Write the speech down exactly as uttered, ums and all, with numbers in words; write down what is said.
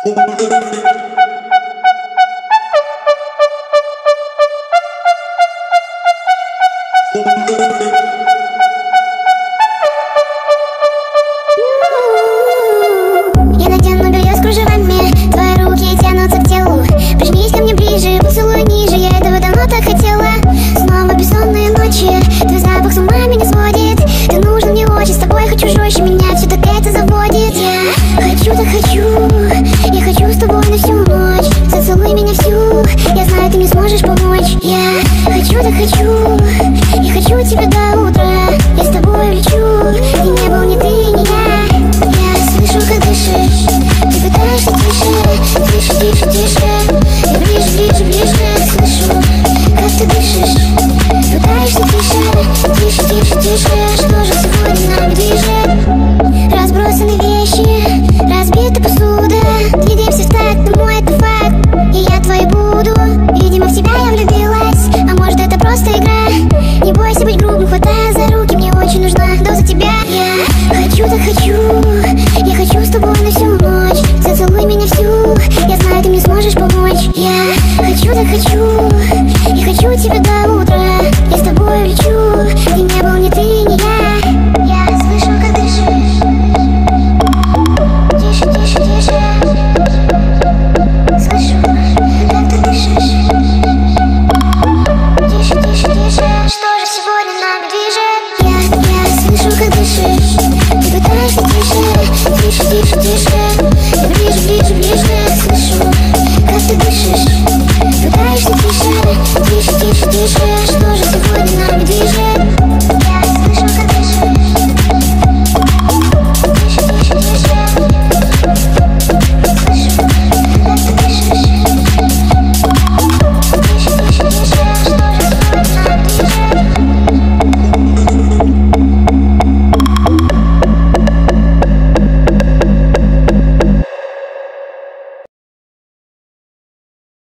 Я надену белье с кружевами, твои руки тянутся к телу. Прижмись ко мне ближе, поцелуй ниже, я этого давно так хотела. Снова бессонные ночи, твой запах с ума меня сводит. Ты нужен мне очень, с тобой хочу жестче, меня все так это заводит. Я хочу, так хочу, я хочу с тобой на всю ночь. Зацелуй меня всю, я знаю, ты мне сможешь помочь. Я хочу, так хочу, я хочу тебя до утра.